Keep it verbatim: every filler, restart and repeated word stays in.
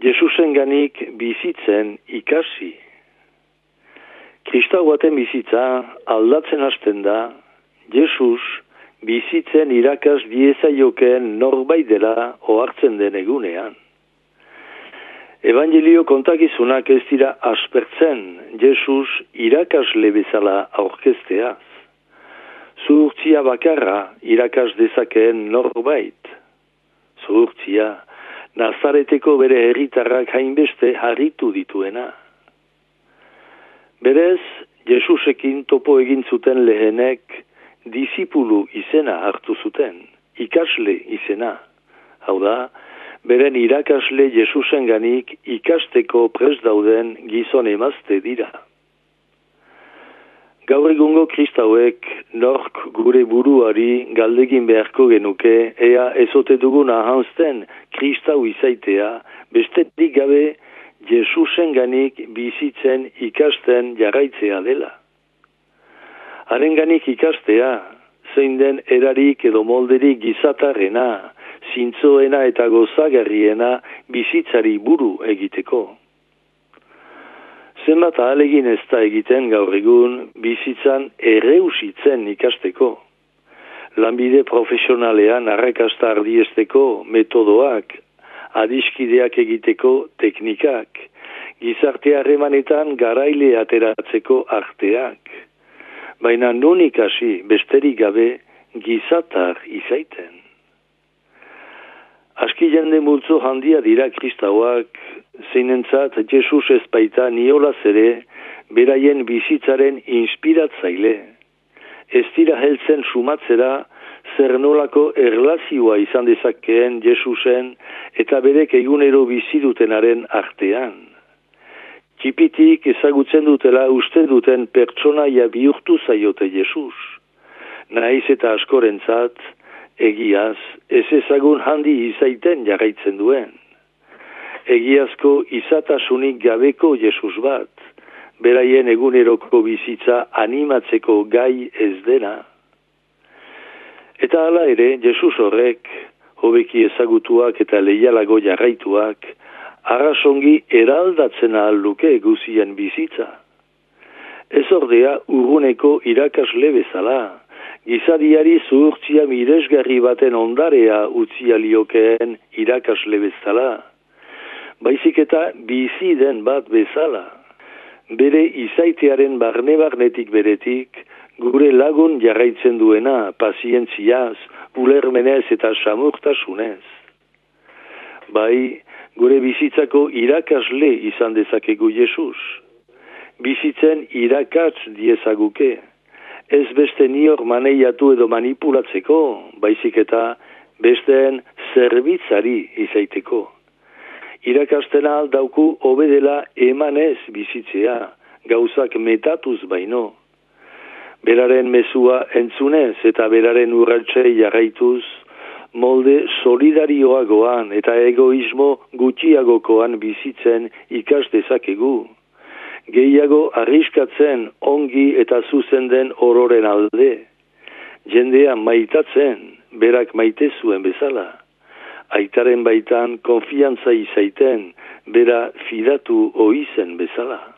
Jesusenganik bizitzen ikasi. Kristau baten bizitza aldatzen hasten da, Jesus bizitzen irakas diezaiokeen norbait dela ohartzen den egunean. Evangelio kontakizunak ez dira aspertzen Jesus irakasle bezala aurkezteaz. Zuhurtzia bakarra irakas dezakeen norbait. Zuhurtzia Nazareteko bere herritarrak hainbeste harritu dituena. Berez, Jesusekin topo egin zuten lehenek disipulu izena hartu zuten, ikasle izena. Hau da, beren irakasle Jesusenganik ikasteko prest dauden gizon emazte dira. Gaur egungo kristauek nork gure buruari galdegin beharko genuke ea ezote dugun ahanzten kristau izaitea bestetik gabe Jesusenganik bizitzen ikasten jarraitzea dela. Harenganik ikastea, zein den erarik edo molderik gizatarrena, zintzoena eta gozagarriena bizitzari buru egiteko. Zenbat ahalegin ez da egiten gaur egun bizitzan erreusitzen ikasteko. Lanbide profesionalean arrakasta ardiesteko metodoak, adiskideak egiteko teknikak, gizarte harremanetan garaile ateratzeko arteak. Baina non ikasi besterik gabe gizatar izaiten. Aski jende multzo handia dira kristauak, zeinentzat Jesus ez baita niolaz ere beraien bizitzaren inspiratzaile. Ez dira heltzen sumatzera zer nolako erlazioa izan dezakeen Jesusen eta berek egunero bizidutenaren artean. Txipitik ezagutzen dutela uste duten pertsonaia bihurtu zaiote Jesus. Naiz eta askorentzat, egiaz, ez ezagun handi izaiten jarraitzen duen. Egiazko izatasunik gabeko Jesus bat, beraien eguneroko bizitza animatzeko gai ez dena. Eta hala ere, Jesus horrek, hobeki ezagutuak eta leialago jarraituak, arrasongi eraldatzen ahal luke guzien bizitza. Ez ordea urruneko irakasle bezala, gizadiari zuhurtzia miresgarri baten ondarea utzialiokeen irakasle bezala, baizik eta bizi den bat bezala. Bere izaitearen barne-barnetik beretik, gure lagun jarraitzen duena, pazientziaz, ulermenez eta samurtasunez. Bai, gure bizitzako irakasle izan dezakegu Jesus. Bizitzen irakatz diezaguke. Ez beste nior maneiatu edo manipulatzeko, baizik eta besteen zerbitzari izaiteko. Irakasten ahal dauku obedela emanez bizitzea, gauzak metatuz baino. Beraren mezua entzunez eta beraren urratxei jarraituz, molde solidarioagoan eta egoismo gutxiagokoan bizitzen ikas dezakegu. Gehiago arriskatzen ongi eta zuzen den ororen alde. Jendea maitatzen, berak maite zuen bezala. Aitaren baitan konfiantza izaiten, bera fidatu oizen bezala.